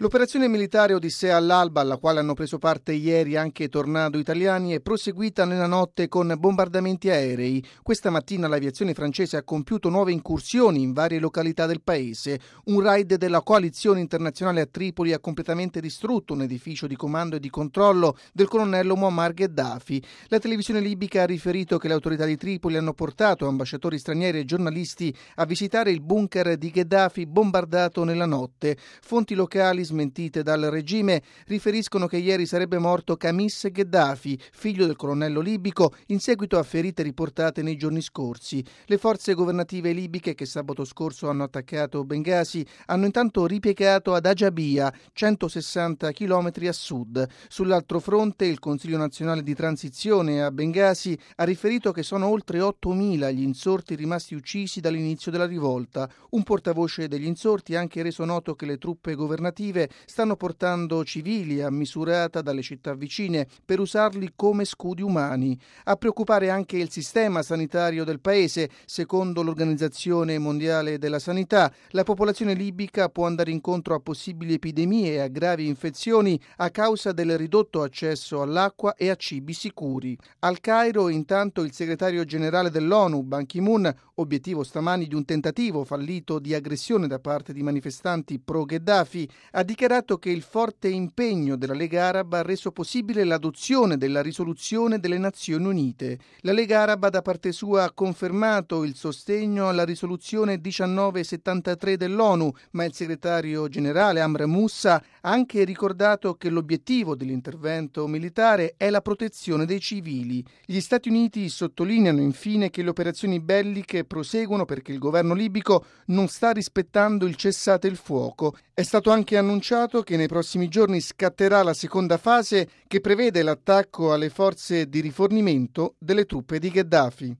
L'operazione militare Odissea all'alba, alla quale hanno preso parte ieri anche tornado italiani, è proseguita nella notte con bombardamenti aerei. Questa mattina l'aviazione francese ha compiuto nuove incursioni in varie località del paese. Un raid della coalizione internazionale a Tripoli ha completamente distrutto un edificio di comando e di controllo del colonnello Muammar Gheddafi. La televisione libica ha riferito che le autorità di Tripoli hanno portato ambasciatori stranieri e giornalisti a visitare il bunker di Gheddafi bombardato nella notte. Fonti locali smentite dal regime riferiscono che ieri sarebbe morto Kamis Gheddafi, figlio del colonnello libico, in seguito a ferite riportate nei giorni scorsi. Le forze governative libiche che sabato scorso hanno attaccato Bengasi hanno intanto ripiegato ad Ajabia, 160 km a sud. Sull'altro fronte il Consiglio nazionale di transizione a Bengasi ha riferito che sono oltre 8.000 gli insorti rimasti uccisi dall'inizio della rivolta. Un portavoce degli insorti ha anche reso noto che le truppe governative stanno portando civili a Misurata dalle città vicine per usarli come scudi umani. A preoccupare anche il sistema sanitario del paese. Secondo l'Organizzazione Mondiale della Sanità, la popolazione libica può andare incontro a possibili epidemie e a gravi infezioni a causa del ridotto accesso all'acqua e a cibi sicuri. Al Cairo, intanto, il segretario generale dell'ONU, Ban Ki-moon, obiettivo stamani di un tentativo fallito di aggressione da parte di manifestanti pro-Gheddafi, ha dichiarato che il forte impegno della Lega Araba ha reso possibile l'adozione della risoluzione delle Nazioni Unite. La Lega Araba da parte sua ha confermato il sostegno alla risoluzione 1973 dell'ONU, ma il segretario generale Amr Moussa ha anche ricordato che l'obiettivo dell'intervento militare è la protezione dei civili. Gli Stati Uniti sottolineano infine che le operazioni belliche proseguono perché il governo libico non sta rispettando il cessate il fuoco. È stato anche annunciato che nei prossimi giorni scatterà la seconda fase che prevede l'attacco alle forze di rifornimento delle truppe di Gheddafi.